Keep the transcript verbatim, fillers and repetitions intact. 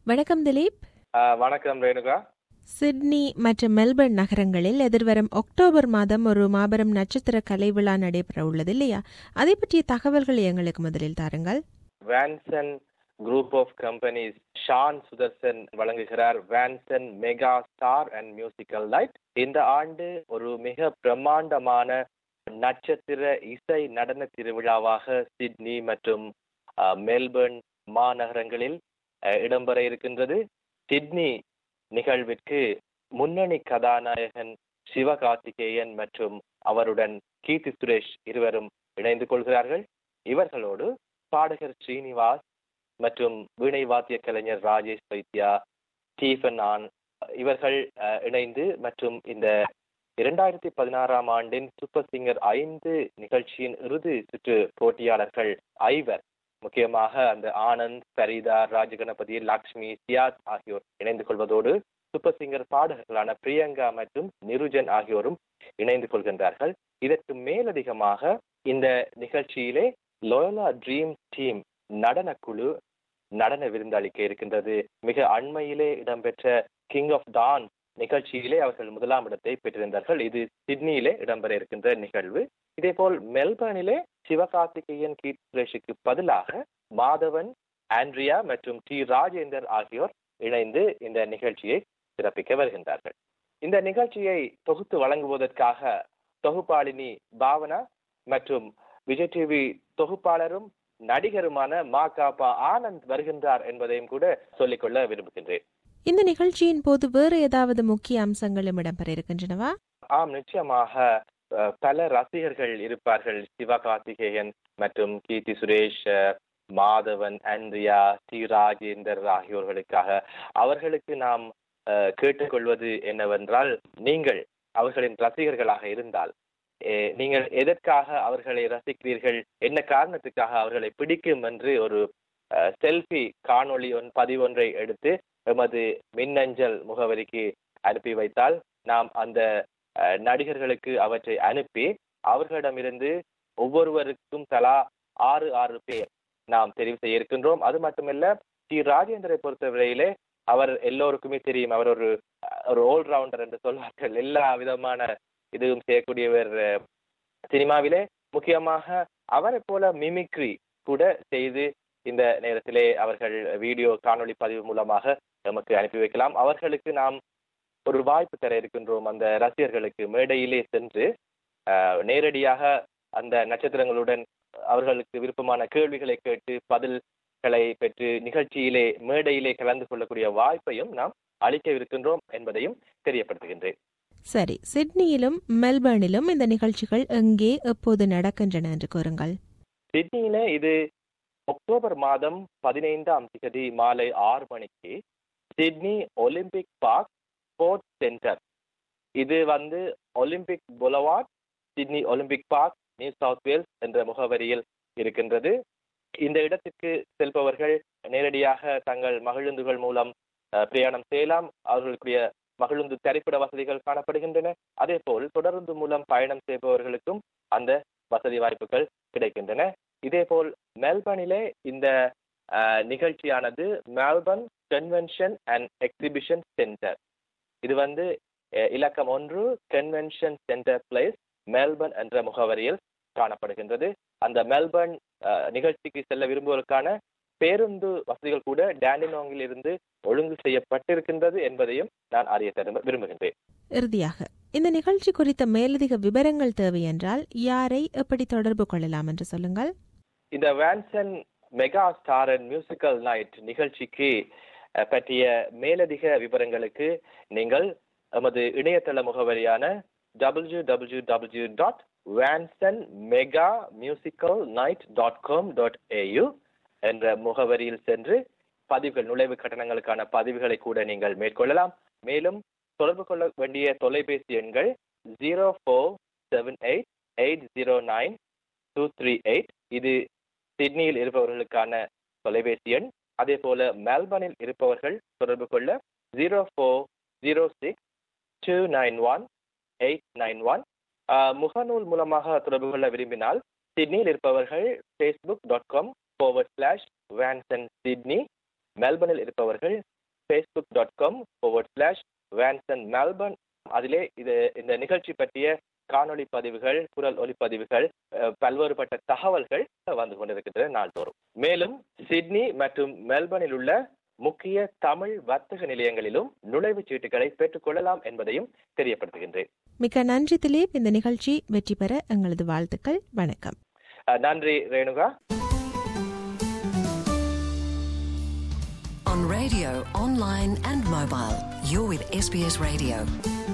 வணக்கம் திலீப். வணக்கம் ரேணுகா. சிட்னி மற்றும் மெல்பர்ன் நகரங்களில் எதிர்வரும் அக்டோபர் மாதம் ஒரு மாபெரும் நட்சத்திர கலை விழா நடைபெற உள்ளது இல்லையா? அதை பற்றிய தகவல்களை எங்களுக்கு முதலில் தாருங்கள். Vanson group of companies Shan Sudarshan வழங்குகிறார் Vanson mega star and musical night. இந்த ஆண்டு ஒரு மிக பிரம்மாண்டமான நட்சத்திர இசை நடன திருவிழாவாக சிட்னி மற்றும் மெல்பர்ன் மாநகரங்களில் இடம்பெற இருக்கின்றது. சிட்னி நிகழ்விற்கு முன்னணி கதாநாயகன் சிவகார்த்திகேயன் மற்றும் அவருடன் கீர்த்தி சுரேஷ் இருவரும் இணைந்து கொள்கிறார்கள். இவர்களோடு பாடகர் ஸ்ரீனிவாஸ் மற்றும் வீணை வாத்திய கலைஞர் ராஜேஷ் வைத்யா, ஸ்டீஃபன் ஆன் இவர்கள் இணைந்து மற்றும் இந்த இரண்டாயிரத்தி பதினாறாம் ஆண்டின் சூப்பர் சிங்கர் ஐந்து நிகழ்ச்சியின் இறுதி சுற்று போட்டியாளர்கள் ஐவர், முக்கியமாக அந்த ஆனந்த், சரிதா, ராஜகணபதி, லக்ஷ்மி, சியாத் ஆகியோர் இணைந்து கொள்வதோடு சூப்பர் சிங்கர் பாடகர்களான பிரியங்கா மற்றும் நிருஜன் ஆகியோரும் இணைந்து கொள்கின்றார்கள். இதற்கு மேலதிகமாக இந்த நிகழ்ச்சியிலே லோயலா ட்ரீம் டீம் நடன குழு நடன விருந்தளிக்க இருக்கின்றது. மிக அண்மையிலே இடம்பெற்ற கிங் ஆஃப் டான்ஸ் நிகழ்ச்சியிலே அவர்கள் முதலாம் இடத்தை பெற்றிருந்தார்கள். இது சிட்னியிலே இடம்பெற இருக்கின்ற நிகழ்வு. இதே போல் மெல்பர்னிலே சிவகார்த்திகேயன், கீர்த்தி சுரேஷுக்கு பதிலாக மாதவன், ஆண்ட்ரியா மற்றும் டி ராஜேந்தர் ஆகியோர் இணைந்து இந்த நிகழ்ச்சியை சிறப்பிக்க வருகின்றார்கள். இந்த நிகழ்ச்சியை தொகுத்து வழங்குவதற்காக தொகுப்பாளினி பாவனா மற்றும் விஜய் டிவி தொகுப்பாளரும் நடிகருமான மா காப்பா ஆனந்த் வருகின்றார் என்பதையும் கூட சொல்லிக்கொள்ள விரும்புகின்றேன். இந்த நிகழ்ச்சியின் போது வேறு ஏதாவது முக்கிய அம்சங்களும் இடம்பெற இருக்கின்றனவா? ஆம், நிச்சயமாக பல ரசிகர்கள் இருப்பார்கள். சிவகார்த்திகேயன் மற்றும் கீர்த்தி சுரேஷ், மாதவன், ஆண்ட்ரியா, டி ராஜேந்தர் ஆகியோர்களுக்காக அவர்களுக்கு நாம் கேட்டுக்கொள்வது என்னவென்றால், நீங்கள் அவர்களின் ரசிகர்களாக இருந்தால் நீங்கள் எதற்காக அவர்களை ரசிக்கிறீர்கள், என்ன காரணத்துக்காக அவர்களை பிடிக்கும் என்று ஒரு செல்ஃபி காணொளி ஒன் பதிவொன்றை எடுத்து எமது மின்னஞ்சல் முகவரிக்கு அனுப்பி வைத்தால் நாம் அந்த நடிகர்களுக்கு அவற்றை அனுப்பி அவர்களிடமிருந்து ஒவ்வொருவருக்கும் தலா ஆறு ஆறு பேர் நாம் தெரிவு செய்ய இருக்கின்றோம். அது மட்டுமல்ல, டி ராஜேந்தரை பொறுத்தவரையிலே அவர் எல்லோருக்குமே தெரியும், அவர் ஒரு ஒரு ஆல்ரவுண்டர் என்று சொல்வார்கள். எல்லா விதமான இதுவும் செய்யக்கூடியவர் சினிமாவிலே. முக்கியமாக அவரை போல மிமிக்ரி கூட செய்து இந்த நேரத்திலே அவர்கள் வீடியோ காணொளி பதிவு மூலமாக நமக்கு அனுப்பி வைக்கலாம். அவர்களுக்கு நாம் ஒரு வாய்ப்பு தர இருக்கின்றோம். அந்த ரசிகர்களுக்கு மேடையிலே சென்று நேரடியாக அந்த நட்சத்திரங்களுடன் அவர்களுக்கு விருப்பமான கேள்விகளை கேட்டு பதில்களை பெற்று நிகழ்ச்சியிலே மேடையிலே கலந்து கொள்ளக்கூடிய வாய்ப்பையும் நாம் அளிக்க இருக்கின்றோம் என்பதையும் தெரியப்படுத்துகின்றேன். சரி, சிட்னியிலும் மெல்பர்னிலும் இந்த நிகழ்ச்சிகள் எங்கே எப்போது நடக்கின்றன என்று கூறுங்கள். சிட்னியில இது அக்டோபர் மாதம் பதினைந்தாம் தேதி மாலை ஆறு மணிக்கு Sydney Olympic Park sports centre, இது வந்து Olympic boulevard, Sydney Olympic Park, New South Wales என்ற முகவரியில் இருக்கின்றது. இந்த இடத்திற்கு செல்பவர்கள் நேரடியாக தங்கள் மகிழுந்துகள் மூலம் பிரயாணம் செய்யலாம். அவர்களுடைய மகிழுந்து திரைப்பட வசதிகள் காணப்படுகின்றன. அதே போல் தொடருந்து மூலம் பயணம் செய்பவர்களுக்கும் அந்த வசதி வாய்ப்புகள் கிடைக்கின்றன. இதே போல் மெல்பர்னிலே இந்த நிகழ்ச்சியானது Melbourne convention and exhibition centre, இது வந்து இலக்கம் ஒன்று கன்வென்ஷன் சென்டர் பிளேஸ் மெல்பர்ன் என்ற முகவரியில் காணப்படுகின்றது. அந்த மெல்பர்ன் நிகழ்ச்சிக்கு செல்ல விரும்புவதற்கான பேருந்து வசதிகள் கூட டேண்டினோங்கில் இருந்து ஒழுங்கு செய்யப்பட்டிருக்கின்றது என்பதையும் நான் அறிய விரும்புகின்றேன். இறுதியாக, இந்த நிகழ்ச்சி குறித்த மேலதிக விவரங்கள் தேவை என்றால் யாரை எப்படி தொடர்பு கொள்ளலாம் என்று சொல்லுங்கள். இந்த Vanson mega star and musical night நிகழ்ச்சிக்கு பற்றிய மேலதிக விவரங்களுக்கு நீங்கள் எமது இணையதள முகவரியான W W W dot Vanson mega musical night dot com dot AU என்ற முகவரியில் சென்று பதிவுகள், நுழைவு கட்டணங்களுக்கான பதிவுகளை கூட நீங்கள் மேற்கொள்ளலாம். மேலும் தொடர்பு கொள்ள வேண்டிய தொலைபேசி எண்கள் zero four seven eight eight zero nine two three eight, இது சிட்னியில் இருப்பவர்களுக்கான தொலைபேசி எண். அதே போல மெல்பர்னில் இருப்பவர்கள் தொடர்பு கொள்ள zero four zero six two nine one eight nine one. முகநூல் மூலமாக தொடர்பு கொள்ள விரும்பினால் சிட்னியில் இருப்பவர்கள் Facebook dot com forward slash Vanson Sydney, மெல்பர்னில் இருப்பவர்கள் Facebook dot com forward slash Vanson Melbourne. அதிலே இது இந்த நிகழ்ச்சி பற்றிய காணொளி பதிவுகள், குரல் ஒலிப்பதிவுகள், பல்வேறுபட்ட தகவல்கள் வந்து கொண்டிருக்கின்றன நாள்தோறும். மேலும் சிட்னி மற்றும் மெல்பர்னில் உள்ள முக்கிய தமிழ் வர்த்தக நிலையங்களிலும் நுழைவுச் சீட்டுகளை பெற்றுக் கொள்ளலாம் என்பதையும் தெரியப்படுத்துகின்றேன். மிக்க நன்றி திலீப். இந்த நிகழ்ச்சி வெற்றி பெற எங்களது வாழ்த்துக்கள். வணக்கம். நன்றி Renuka. On radio, online and mobile, you're with S B S Radio.